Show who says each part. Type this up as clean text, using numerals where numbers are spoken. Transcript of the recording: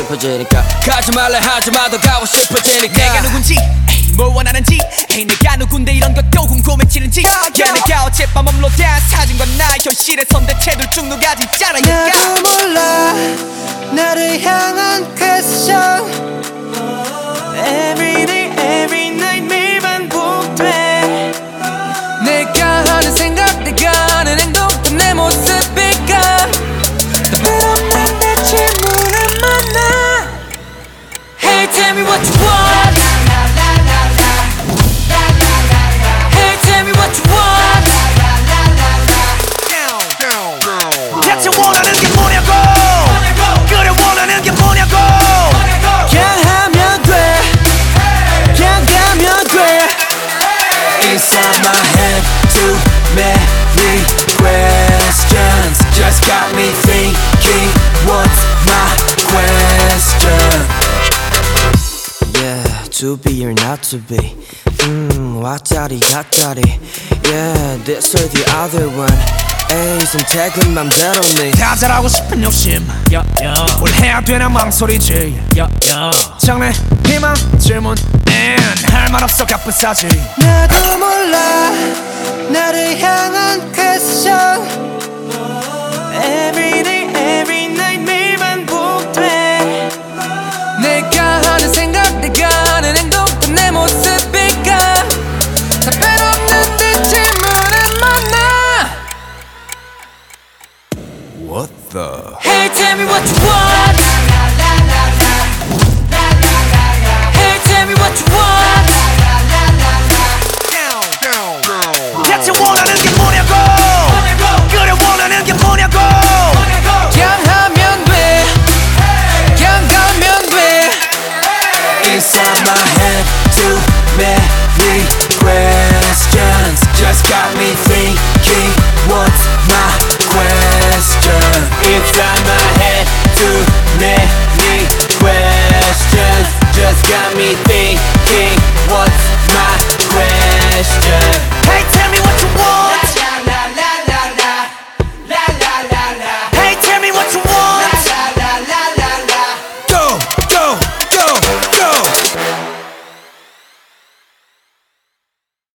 Speaker 1: 싶어지니까 가지 말래 하지마 더 가고 싶어지니까
Speaker 2: 내가 누군지 뭘 원하는지 내가 누군데 이런 것도 궁금해지는지 내가 어젯밤 업로드한 사진과 나 현실에선 대체 둘 중 누가 진짜라니까
Speaker 3: 나도 몰라 나를 향한 question
Speaker 2: Every day every night 매일 반복돼
Speaker 3: 내가 하는 생각 내가 하는 행동 다 내 모습일까 답변없는 내 질문을 만나
Speaker 2: Hey tell me what you want Hey tell me what you want 대체 원하는 게 뭐냐고 그래 원하는 게 뭐냐고
Speaker 3: 그냥 하면 돼 그냥 가면 돼
Speaker 1: Inside my head too many questions Just got me thinking what's my question Yeah, to be or not to be 왔다리 갔다리 Yeah, this or the other one 에이 선택은 맘대로니
Speaker 2: 다 잘하고 싶은 욕심 뭘 해야 되나 망설이지 장래 희망 질문 할 말 없어 가쁜 사지
Speaker 3: 나도 몰라 나를 향한 question
Speaker 2: Every day every night 매일 반복돼
Speaker 3: 내가 하는 생각 내가 하는 행동 다 내 모습일까 답변없는 내 질문을 만나
Speaker 1: What the
Speaker 2: Hey tell me what you want Hey tell me what you want 대체 원하는 게 뭐냐고 그래 원하는 게 뭐냐고
Speaker 3: 그냥 하면 돼 그냥 가면 돼
Speaker 1: Inside my head too many questions Just got me thinking what's my question Inside my head too many questions Just got me thinking